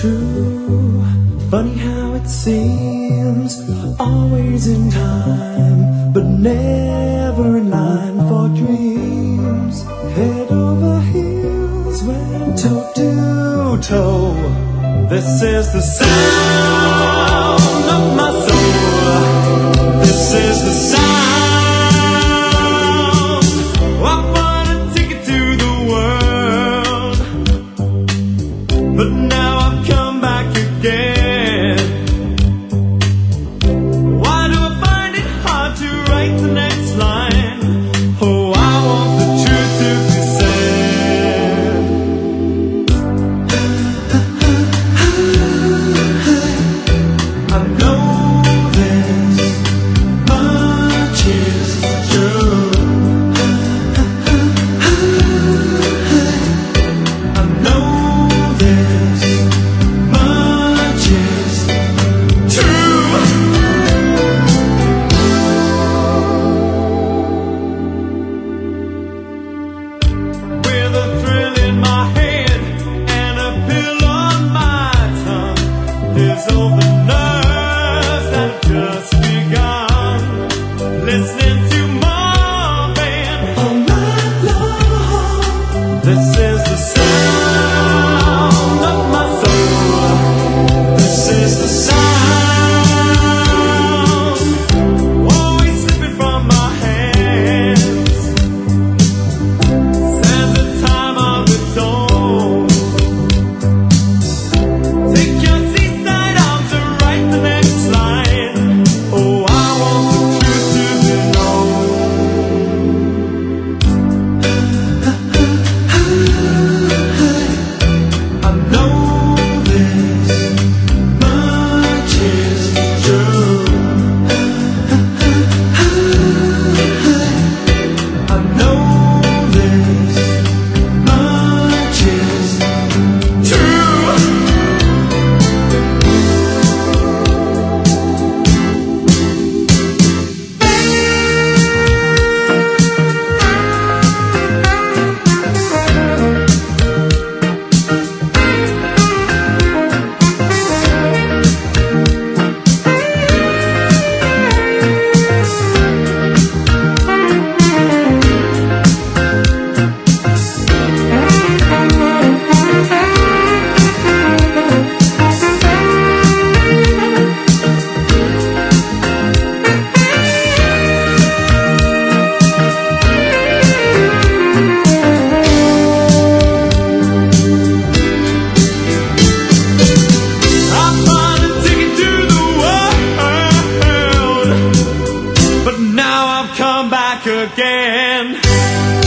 true. Funny how it seems, always in time, but never in line for dreams. Head over heels, went toe to toe. This is the sound of my soul. This is the sound. I wanna take it to the world, but now I've come back again. Why do I find it hard to write the next line? Oh, I want the truth to be said. I know this much is true. I know this much is true. With a thrill in my head and a pill on my tongue, there's all the nerves that have just begun. Listening to Marvin all night long. This is the sound of my soul. This is the sound, always slipping from my hands. Says a time of its own. Take your seaside out to write the next line. Oh, I want the truth to be known. I know this much is true. I know this much is true. I found a ticket to the world, but now I've come back again.